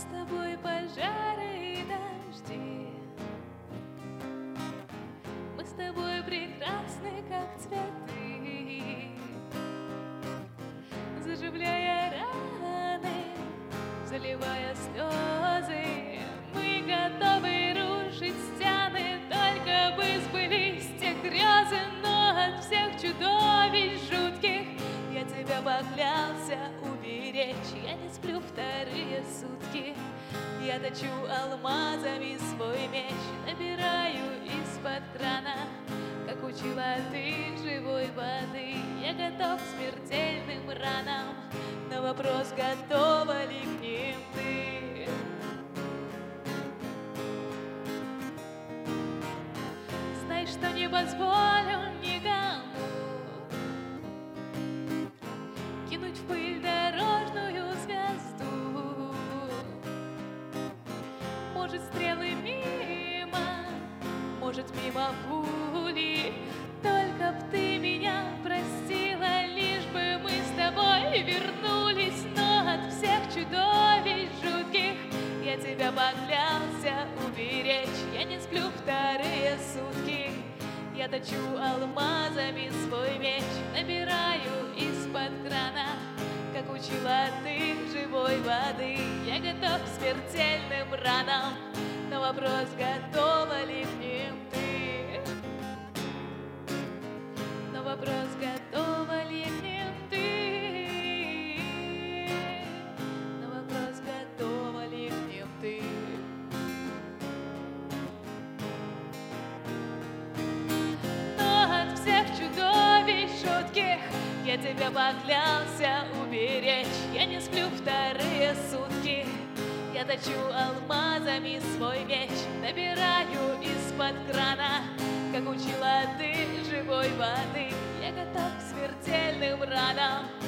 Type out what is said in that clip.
с тобой пожары и дожди. Мы с тобой прекрасны, как цветы, заживляя раны, заливая слезы. Мы готовы рушить стены, только бы сбылись те грезы. Но от всех чудовищ жутких я тебя поклялся уберечь. Я не сплю вторые сутки, я точу алмазами свой меч, набираю из-под крана, как учила ты, живой воды. Я готов к смертельным ранам, на вопрос, готова ли к ним ты. Знай, что не позволю никому кинуть в пыль дорожную звезду. Может, стрелы мимо, может, мимо пули, только б ты меня простила, лишь бы мы с тобой вернулись. Но от всех чудовищ жутких я тебя поклялся уберечь. Я не сплю вторые сутки, я точу алмазами свой меч, набираю из-под крана, как учила ты, живой воды. Я готов к смертельным ранам, на вопрос, готова ли к ним ты. На вопрос, готова ли к ним ты. На вопрос, готова ли к ним ты. Но от всех чудовищ жутких я тебя поклялся уберечь. Я не сплю вторые сутки, я точу алмазами свой меч, набираю из-под крана, как учила ты, живой воды. Я готов к смертельным ранам,